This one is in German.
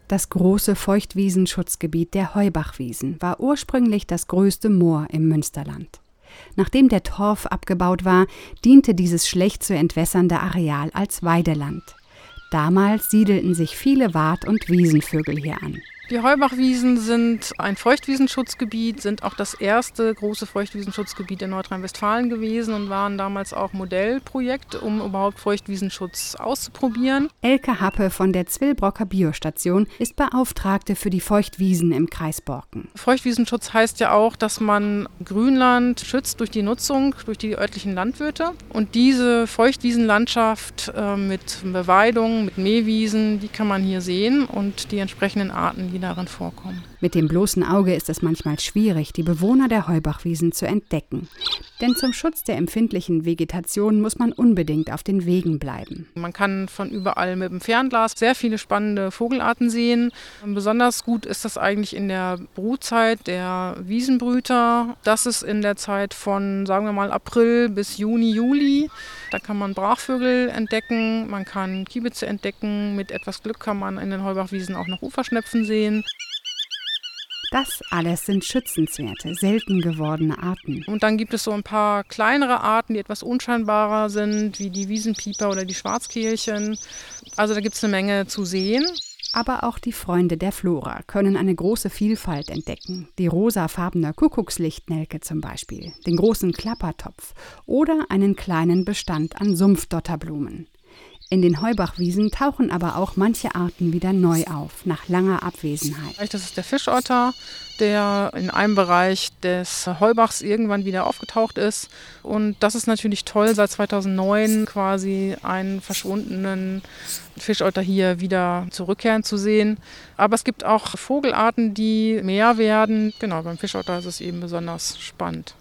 Das große Feuchtwiesenschutzgebiet der Heubachwiesen war ursprünglich das größte Moor im Münsterland. Nachdem der Torf abgebaut war, diente dieses schlecht zu entwässernde Areal als Weideland. Damals siedelten sich viele Wart- und Wiesenvögel hier an. Die Heubachwiesen sind ein Feuchtwiesenschutzgebiet, sind auch das erste große Feuchtwiesenschutzgebiet in Nordrhein-Westfalen gewesen und waren damals auch Modellprojekt, um überhaupt Feuchtwiesenschutz auszuprobieren. Elke Happe von der Zwillbrocker Biostation ist Beauftragte für die Feuchtwiesen im Kreis Borken. Feuchtwiesenschutz heißt ja auch, dass man Grünland schützt durch die Nutzung, durch die örtlichen Landwirte. Und diese Feuchtwiesenlandschaft mit Beweidung, mit Mähwiesen, die kann man hier sehen und die entsprechenden Arten, die darin vorkommen. Mit dem bloßen Auge ist es manchmal schwierig, die Bewohner der Heubachwiesen zu entdecken. Denn zum Schutz der empfindlichen Vegetation muss man unbedingt auf den Wegen bleiben. Man kann von überall mit dem Fernglas sehr viele spannende Vogelarten sehen. Besonders gut ist das eigentlich in der Brutzeit der Wiesenbrüter. Das ist in der Zeit von, sagen wir mal, April bis Juni, Juli. Da kann man Brachvögel entdecken, man kann Kiebitze entdecken. Mit etwas Glück kann man in den Heubachwiesen auch noch Uferschnepfen sehen. Das alles sind schützenswerte, selten gewordene Arten. Und dann gibt es so ein paar kleinere Arten, die etwas unscheinbarer sind, wie die Wiesenpieper oder die Schwarzkehlchen. Also da gibt es eine Menge zu sehen. Aber auch die Freunde der Flora können eine große Vielfalt entdecken. Die rosafarbene Kuckuckslichtnelke zum Beispiel, den großen Klappertopf oder einen kleinen Bestand an Sumpfdotterblumen. In den Heubachwiesen tauchen aber auch manche Arten wieder neu auf, nach langer Abwesenheit. Das ist der Fischotter, der in einem Bereich des Heubachs irgendwann wieder aufgetaucht ist. Und das ist natürlich toll, seit 2009 quasi einen verschwundenen Fischotter hier wieder zurückkehren zu sehen. Aber es gibt auch Vogelarten, die mehr werden. Genau, beim Fischotter ist es eben besonders spannend.